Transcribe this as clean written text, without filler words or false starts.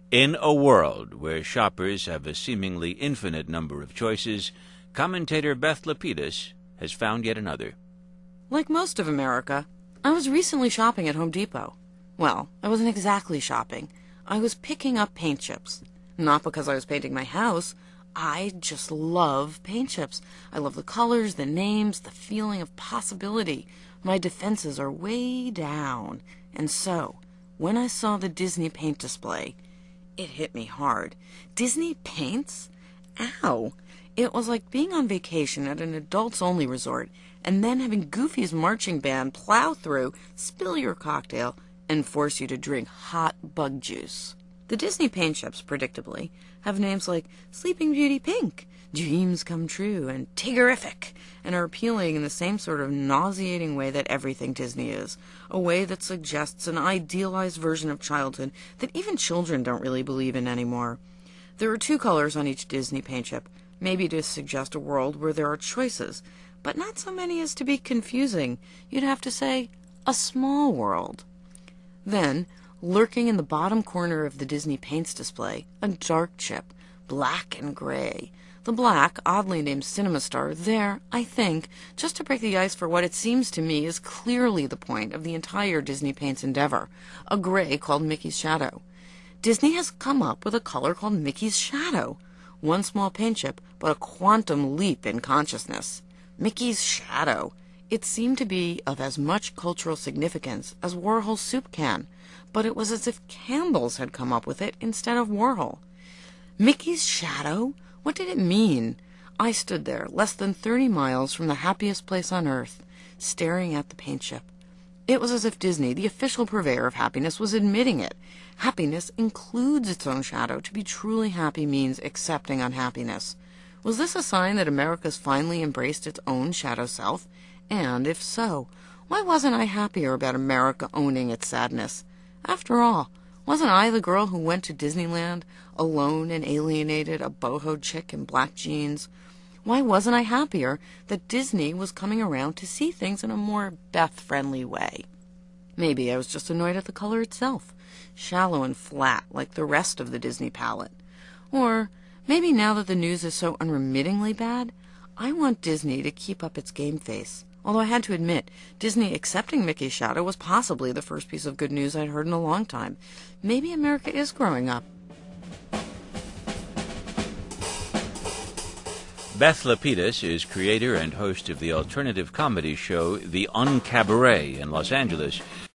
In a world where shoppers have a seemingly infinite number of choices, commentator Beth Lapidus has found yet another. Like most of America, I was recently shopping at Home Depot. Well, I wasn't exactly shopping. I was picking up paint chips. Not because I was painting my house. I just love paint chips. I love the colors, the names, the feeling of possibility. My defenses are way down. And so, when I saw the Disney paint display, it hit me hard. Disney paints? Ow! It was like being on vacation at an adults-only resort and then having Goofy's marching band plow through, spill your cocktail, and force you to drink hot bug juice. The Disney paint chips, predictably, have names like Sleeping Beauty Pink, Dreams Come True, and Tiggerific, and are appealing in the same sort of nauseating way that everything Disney is, a way that suggests an idealized version of childhood that even children don't really believe in anymore. There are 2 colors on each Disney paint chip, maybe to suggest a world where there are choices, but not so many as to be confusing. You'd have to say, a small world. Then, lurking in the bottom corner of the Disney paints display, a dark chip, black and gray. The black, oddly named Cinema Star, there, I think, just to break the ice for what it seems to me is clearly the point of the entire Disney Paints endeavor, a gray called Mickey's Shadow. Disney has come up with a color called Mickey's Shadow. One small paint chip, but a quantum leap in consciousness. Mickey's Shadow. It seemed to be of as much cultural significance as Warhol's soup can, but it was as if Campbell's had come up with it instead of Warhol. Mickey's Shadow? What did it mean? I stood there, less than 30 miles from the happiest place on earth, staring at the paint chip. It was as if Disney, the official purveyor of happiness, was admitting it. Happiness includes its own shadow. To be truly happy means accepting unhappiness. Was this a sign that America's finally embraced its own shadow self? And, if so, why wasn't I happier about America owning its sadness? After all, wasn't I the girl who went to Disneyland, alone and alienated, a boho chick in black jeans? Why wasn't I happier that Disney was coming around to see things in a more Beth-friendly way? Maybe I was just annoyed at the color itself, shallow and flat like the rest of the Disney palette. Or maybe now that the news is so unremittingly bad, I want Disney to keep up its game face. Although I had to admit, Disney accepting Mickey's Shadow was possibly the first piece of good news I'd heard in a long time. Maybe America is growing up. Beth Lapidus is creator and host of the alternative comedy show The Uncabaret in Los Angeles,